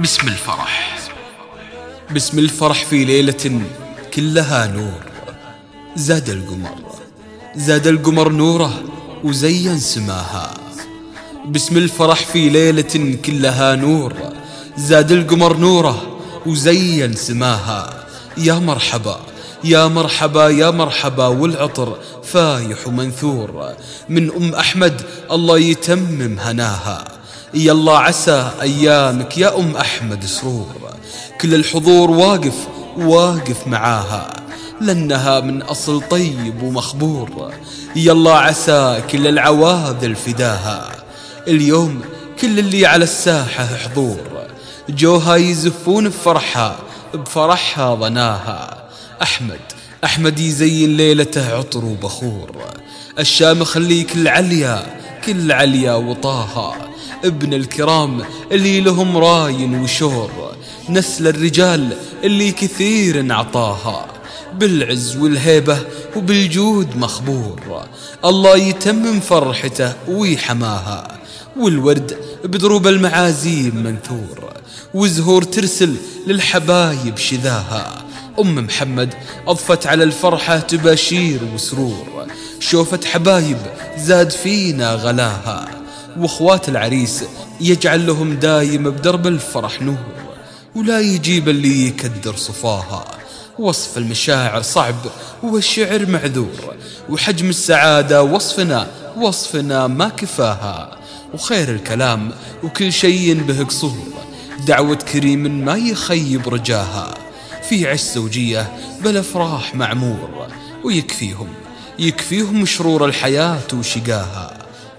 باسم الفرح. باسم الفرح في ليلة كلها نور، زاد القمر نوره وزين سماها. باسم الفرح في ليلة كلها نور، زاد القمر نوره وزين سماها. يا مرحبا يا مرحبا يا مرحبا، والعطر فايح ومنثور من أم أحمد الله يتمم هناها. يلا عسى أيامك يا أم أحمد سرور، كل الحضور واقف معاها، لأنها من أصل طيب ومخبور. يلا عسى كل العواذل فداها، اليوم كل اللي على الساحة حضور، جوها يزفون بفرحها ظناها. أحمد يزين ليلته عطر وبخور، الشام خليه كل عليا وطاها. ابن الكرام اللي لهم راين وشور، نسل الرجال اللي كثير عطاها، بالعز والهيبة وبالجود مخبور. الله يتمم فرحته ويحماها، والورد بدروب المعازيم منثور، وزهور ترسل للحبايب شذاها. أم محمد أضفت على الفرحة تباشير وسرور، شوفت حبايب زاد فينا غلاها، واخوات العريس يجعل لهم دايم بدرب الفرح نور، ولا يجيب اللي يكدر صفاها. وصف المشاعر صعب والشعر معذور، وحجم السعادة وصفنا ما كفاها. وخير الكلام وكل شيء به قصور، دعوة كريم ما يخيب رجاها. في عش زوجية بالافراح معمور، ويكفيهم شرور الحياة وشقاها.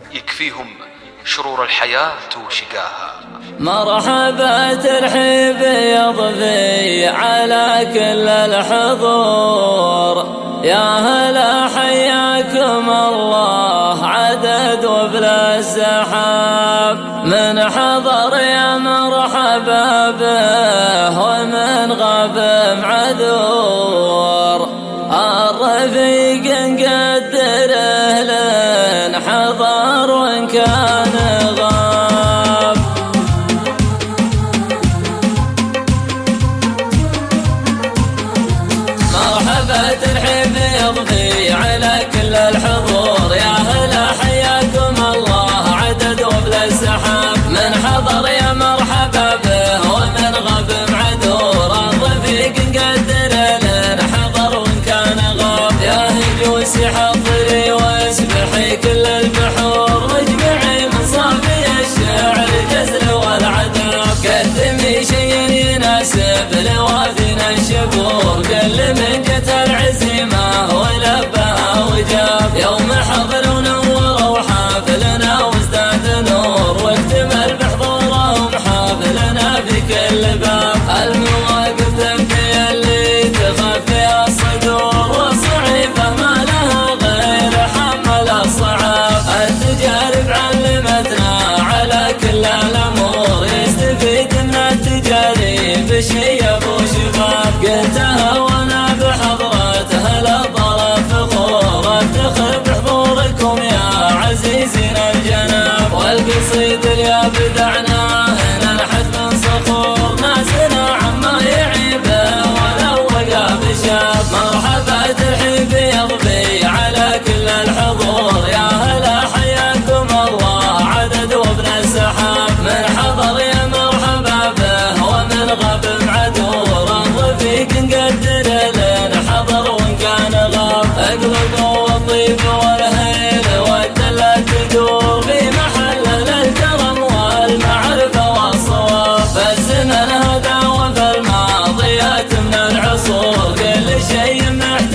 مرحبا ترحيب يضفي على كل الحضور، يا هلا حياكم الله عدد وبلا السحاب. من حضر يا مرحبا به، ومن غاب معذور، الرفيق نقدره لن حضر وإن كان غاب. مرحبا ترحيب يضفي على كل الحضور، يا هلا حياكم الله عدد وبلا السحاب. من حضر يا مرحبا به، ومن غاب معذور، الرفيق نقدره لن حضر وإن كان غاب. يا هجوسي حضري واسبحي كل البحور، واجمعي من صافي الشعر الجزل والعذاب. قدمي شيء يناسب لوافينا الشبور، كل من جت العزيمة ولبها وجاب. يوم حضر ونور وحافلنا وازداد نور، واكتمل بحضورهم حافلنا في كل باب. المواقف تبكي اللي تخفي الصدور، والصعيبة ما لها غير حمل الصعاب. التجارب علمتنا على كل الأمور، يستفيد من التجارب شيب وشباب. قلتها وانا بحضرتها للطرف فخور، افتخر بحضوركم يا عزيزين الجناب. والقصيد اللي ابدعناه ننحت من صخور، ناسنا عما يعيبه ولو وقع بشاب. مرحبا ترحيب يضفي على كل الحضور، يا هلا حياكم الله عدد وابن السحاب. من حضر يا مرحبا به، ومن غاب معذور، الرفيق نقدره لن حضر وإن كان غاب. اقلق والطيب والهيل والدلة تدور، في محل الكرم والمعرفة والصواب. فالزمن هذا وفي الماضيات من العصور، كل شيء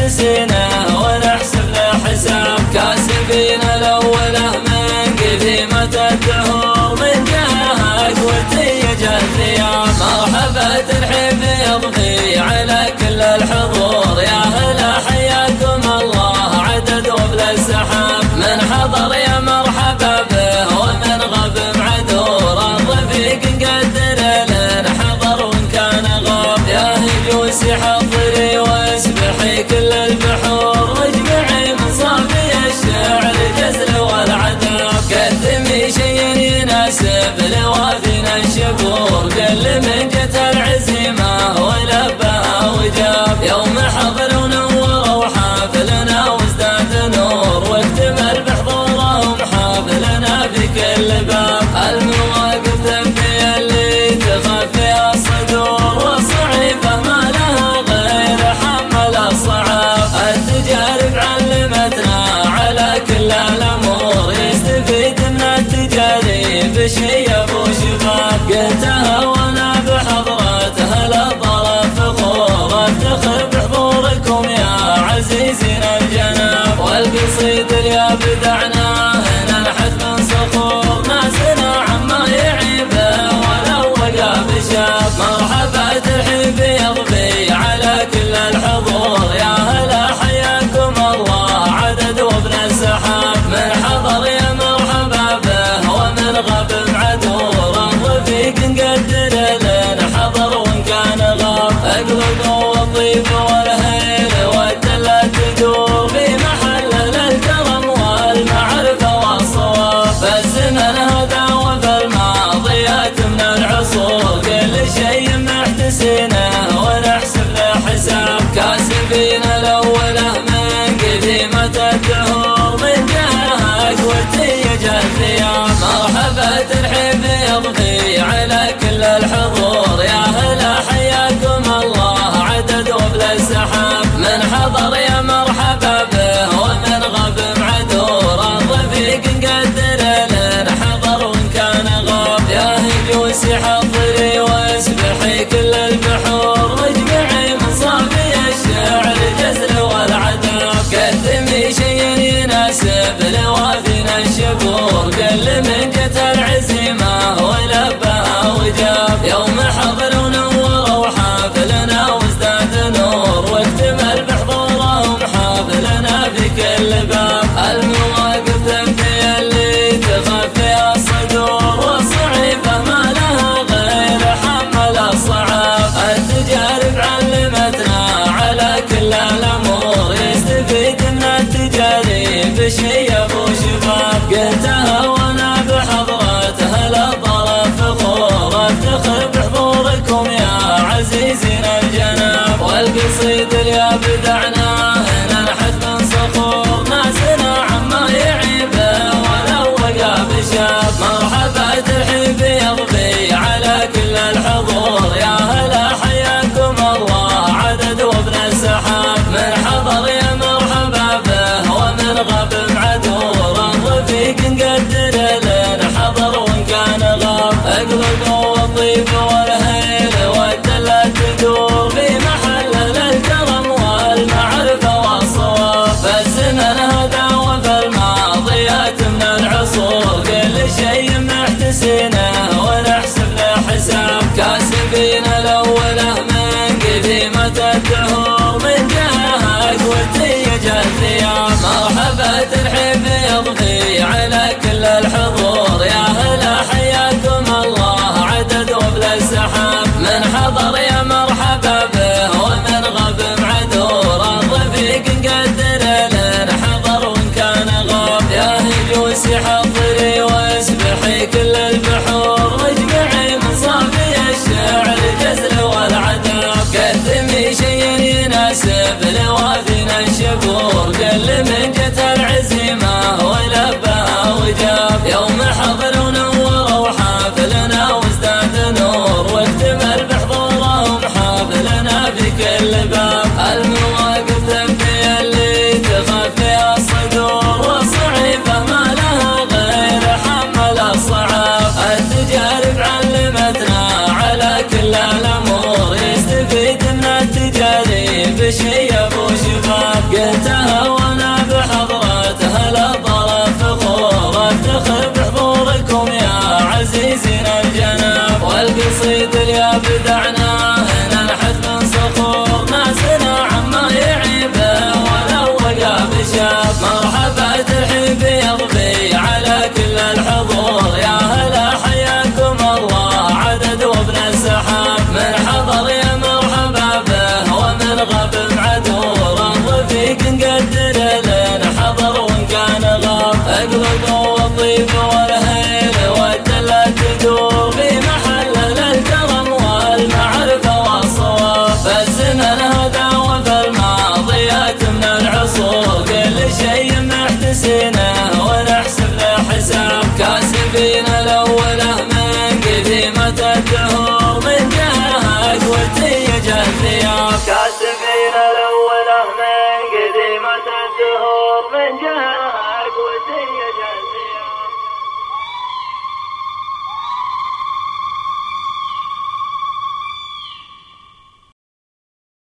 محتسينه ونحسب له حساب. كاسبين الأوله من قديمة الدهور، من جهك وتيج الثياب. مرحبا ترحيب يضفي على كل الحضور، يا هلا حياكم الله عدد وبلا السحاب. من حضر يا مرحبا به، ومن غاب معذور، الرفيق نقدره لن حضر وإن كان غاب. يا هجوسي حضري واسبحي كل البحور، واجمعي من صافي الشعر الجزل والعذاب. قدمي شيء يناسب لوافينا الشبور، كل من كاسبين الأولى من قديمة الدهور، من جهك وتيج الثياب. مرحبا ترحيب يضفي على كل الحضور، يا هلا حياكم الله عدد وبل السحاب. من حضر يا مرحبا به ومن غاب معذور، الرفيق نقدر لنا حضر وان كان غاب. يا هجوسي حضري واسبحي كل البحور، واجمعي من صافي الشعر الجزل والعذاب. قدمي شيء يناسب لوافينا الشبور، كل من جت العزيمة ولبها وجاب. يوم حضر ونور وحافلنا وازداد نور، واكتمل بحضورهم حافلنا في كل باب. المواقف تبدي اللي تخفي الصدور، والصعيبة ما لها غير حمل الصعاب. التجارب علمتنا على كل الأمور، يستفيد من التجارب شيب وشباب. قلتها وانا بحضرتها للطرف فخور، افتخر بحضوركم يا عزيزين الجناب. والقصيد اللي بدعناه ننحت من صخور، ناسنا عما يعيبه ولو وقع بشاب. مرحبا ترحيب يضفي على كل الحضور، يا هلا حياكم الله عدد وابن السحاب. من حضر يا مرحبا به ومن غاب معذور، الرفيق نقدر لنا حضر وان كان غاب. اقلب والطيب والهيل والدلة تدور، في محل الكرم والمعرفة والصواب. فالزمن هذا وفي الماضيات من العصور، كل شيء محتسينه ونحسب له حساب. كاسبين الأولى من قديمة الدهور، من جهك وتيج الثياب. مرحبا ترحيب يضفي على كل الحضور، يا هلا حياكم الله عدد وبل السحاب. من حضر يا مرحبا به ومن غاب معذور، الرفيق نقدر لنا حضر وان كان غاب. يا هجوسي حضري واسبحي كل البحور، واجمعي من صافي الشعر الجزل والعذاب. قدمي شيء يناسب لوافينا الشبور، كل من جت العزيمة ولبها وجاب. يوم حضر ونور وحافلنا وازداد نور، واكتمل بحضورهم حافلنا في كل باب. المواقف تبدي اللي تخفي الصدور، والصعيبة ما لها غير حمل الصعاب. التجارب علمتنا على كل الأمور، يستفيد من التجارب شيب وشباب. قلتها وانا بحضرتها للطرف فخور، افتخر بحضوركم يا عزيزين الجناب. والقصيد اللي بدعناه ننحت من صخور، ناسنا عما يعيبه ولو وقع بشاب. مرحبا ترحيب يضفي على كل الحضور، يا هلا حياكم الله عدد وابن السحاب. من حضر يا مرحبا به ومن غاب معذور، الرفيق نقدر لنا حضر وان كان غاب. اقلب والطيب والهيل والدلة تدور، في محل الكرم والمعرفة والصواب. فالزمن هذا وفي الماضيات من العصور، كل شيء محتسينه ونحسب له حساب. كاسبين الأولى من قديمة الدهور، من جهك وتيج الثياب.